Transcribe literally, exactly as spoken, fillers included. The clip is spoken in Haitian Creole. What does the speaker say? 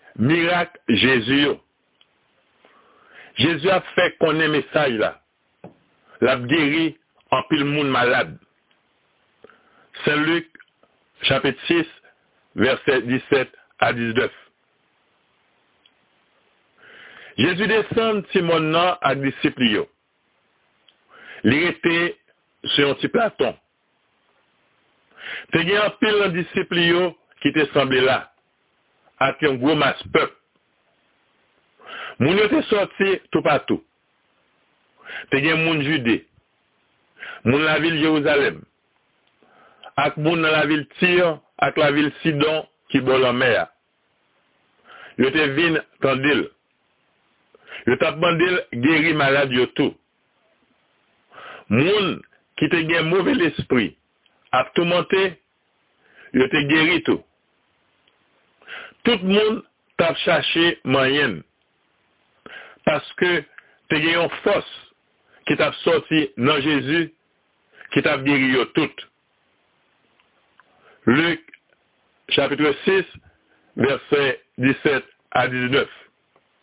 Miracle Jésus. Jésus a fait qu'on ait message là. L'a guéri en pile monde malade. Saint Luc, chapitre six, verset dix-sept à dix-neuf. Jésus descend Simon nan ak disciple yo. Li était sur un petit platon. Te gen un pile de disciple yo qui te semblé là, avec un gros masse peuple. Moun yo te sorti tout partout. Te gen moun Judée, moun la ville Jérusalem, ak moun dans la ville Tyr, ak la ville Sidon qui bol en mer. Yo te vin tandil. Yo tap mandil guéri malade yo tout. Moun qui te gen mauvais l'esprit, ap tout monté, yo te guéri tout. Tout moun tap cherché moyen. Parce que te gen yon force qui t'a sorti dans Jésus, qui t'a guéri yo tout. Luc, chapitre six, verset dix-sept à dix-neuf.